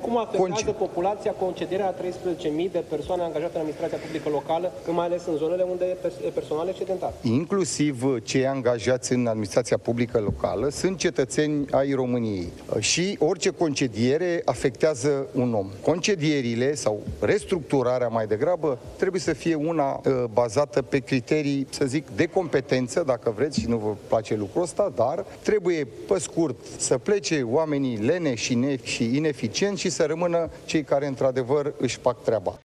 cum afectează populația concederea a 13.000 de persoane angajate în administrația publică locală, mai ales în zonele unde e personal excedentar? Inclusiv cei angajați în administrația publică locală sunt cetățeni ai României și orice concediere afectează un om. Concedierile sau restructurarea mai degrabă trebuie să fie una bazată pe criterii, să zic, de competență, dacă vreți, și nu vă place lucrul ăsta, dar trebuie, pe scurt, să plece oamenii leneși și ineficienți și să rămână cei care, într-adevăr, își fac treaba.